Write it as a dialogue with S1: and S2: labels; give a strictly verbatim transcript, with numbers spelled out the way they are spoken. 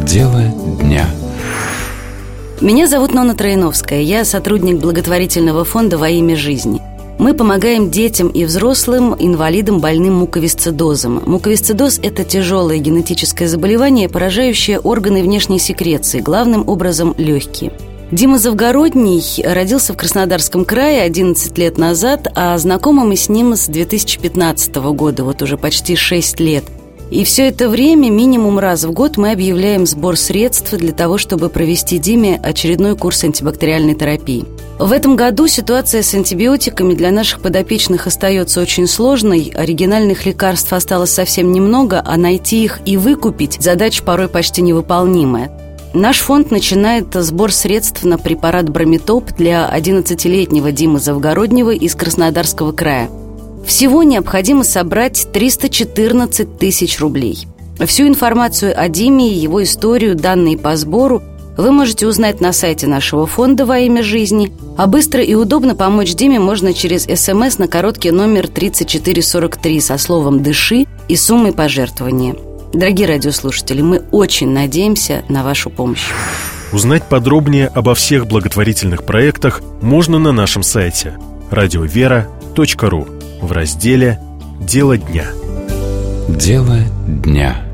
S1: Дело дня.
S2: Меня зовут Нонна Троиновская. Я сотрудник благотворительного фонда «Во имя жизни». Мы помогаем детям и взрослым инвалидам, больным муковисцидозом. Муковисцидоз – это тяжелое генетическое заболевание, поражающее органы внешней секреции, главным образом легкие. Дима Завгородний родился в Краснодарском крае одиннадцать лет назад, а знакомы мы с ним с две тысячи пятнадцатого года, вот уже почти шесть лет. И все это время минимум раз в год мы объявляем сбор средств для того, чтобы провести Диме очередной курс антибактериальной терапии. В этом году ситуация с антибиотиками для наших подопечных остается очень сложной. Оригинальных лекарств осталось совсем немного, а найти их и выкупить – задача порой почти невыполнимая. Наш фонд начинает сбор средств на препарат Бромитоп для одиннадцатилетнего Димы Завгороднего из Краснодарского края. Всего необходимо собрать триста четырнадцать тысяч рублей. Всю информацию о Диме, его историю, данные по сбору вы можете узнать на сайте нашего фонда «Во имя жизни», а быстро и удобно помочь Диме можно через СМС на короткий номер тридцать четыре сорок три со словом «Дыши» и суммой пожертвования. Дорогие радиослушатели, мы очень надеемся на вашу помощь.
S3: Узнать подробнее обо всех благотворительных проектах можно на нашем сайте радиовера точка ру в разделе «Дело дня».
S1: Дело дня.